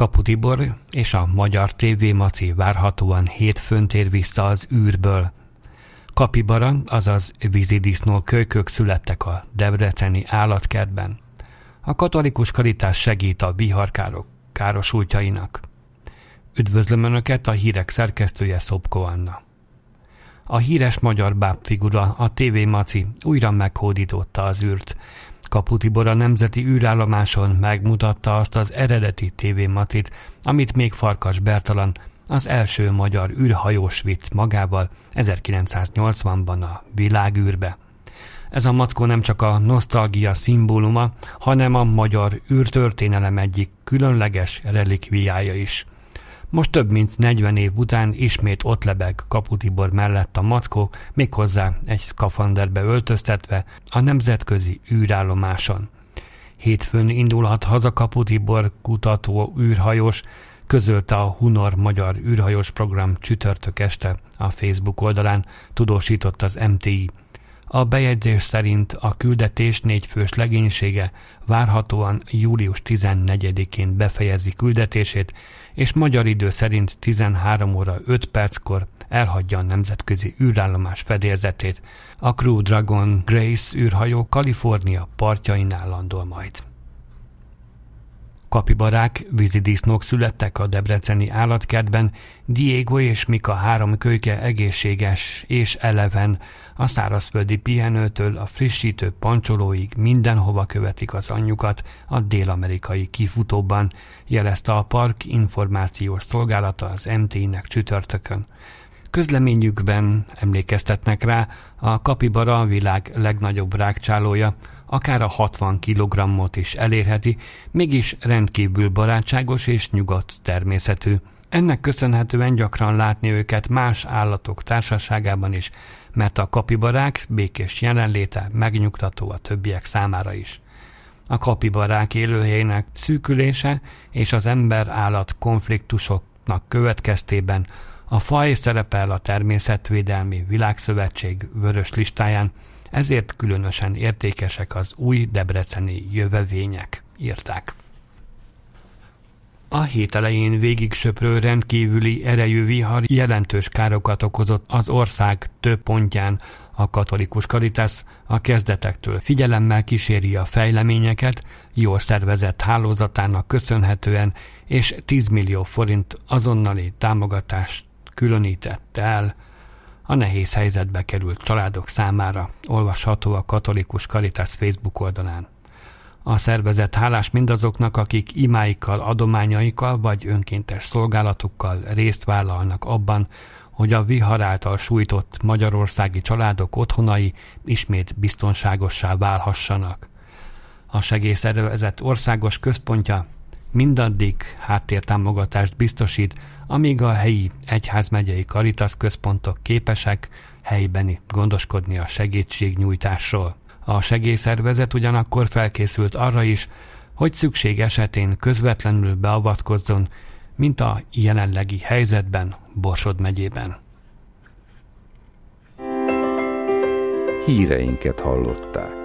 Kapu Tibor és a Magyar TV Maci várhatóan hétfőn tér vissza az űrből. Kapibara, azaz vízidisznó kölykök születtek a debreceni állatkertben. A katolikus karitás segít a viharkárok károsultjainak. Üdvözlöm Önöket, a hírek szerkesztője Szopko Anna. A híres magyar bábfigura, a TV Maci újra meghódította az űrt. Kapu Tibor a nemzeti űrállomáson megmutatta azt az eredeti TV Macit, amit még Farkas Bertalan, az első magyar űrhajós vitt magával 1980-ban a világűrbe. Ez a mackó nem csak a nosztalgia szimbóluma, hanem a magyar űrtörténelem egyik különleges relikviája is. Most több mint 40 év után ismét ott lebeg Kapu Tibor mellett a mackó, méghozzá egy szkafanderbe öltöztetve a nemzetközi űrállomáson. Hétfőn indulhat haza Kapu Tibor kutató űrhajós, közölte a Hunor magyar űrhajós program csütörtök este a Facebook oldalán, tudósított az MTI. A bejegyzés szerint a küldetés 4 fős legénysége várhatóan július 14-én befejezi küldetését, és magyar idő szerint 13 óra 5 perckor elhagyja a nemzetközi űrállomás fedélzetét. A Crew Dragon Grace űrhajó Kalifornia partjainál landol majd. Kapibarák, vízidisznók születtek a debreceni állatkertben, Diego és Mika 3 kölyke egészséges és eleven, a szárazföldi pihenőtől a frissítő pancsolóig mindenhova követik az anyjukat a dél-amerikai kifutóban, jelezte a Park Információs Szolgálata az MT-nek csütörtökön. Közleményükben emlékeztetnek rá, a kapibara a világ legnagyobb rágcsálója, akár a 60 kg-ot is elérheti, mégis rendkívül barátságos és nyugodt természetű. Ennek köszönhetően gyakran látni őket más állatok társaságában is, mert a kapibarák békés jelenléte megnyugtató a többiek számára is. A kapibarák élőhelyének szűkülése és az ember-állat konfliktusoknak következtében a faj szerepel a Természetvédelmi Világszövetség vörös listáján, ezért különösen értékesek az új debreceni jövevények, írták. A hét elején végigsöprő rendkívüli erejű vihar jelentős károkat okozott az ország több pontján. A katolikus Caritas a kezdetektől figyelemmel kíséri a fejleményeket, jól szervezett hálózatának köszönhetően, és 10 millió forint azonnali támogatást különített el a nehéz helyzetbe került családok számára, olvasható a katolikus Caritas Facebook oldalán. A szervezet hálás mindazoknak, akik imáikkal, adományaikkal vagy önkéntes szolgálatukkal részt vállalnak abban, hogy a vihar által sújtott magyarországi családok otthonai ismét biztonságossá válhassanak. A segélyszervezet országos központja mindaddig háttértámogatást biztosít, amíg a helyi egyházmegyei Caritas központok képesek helybeni gondoskodni a segítségnyújtásról. A segélyszervezet ugyanakkor felkészült arra is, hogy szükség esetén közvetlenül beavatkozzon, mint a jelenlegi helyzetben Borsod megyében. Híreinket hallották.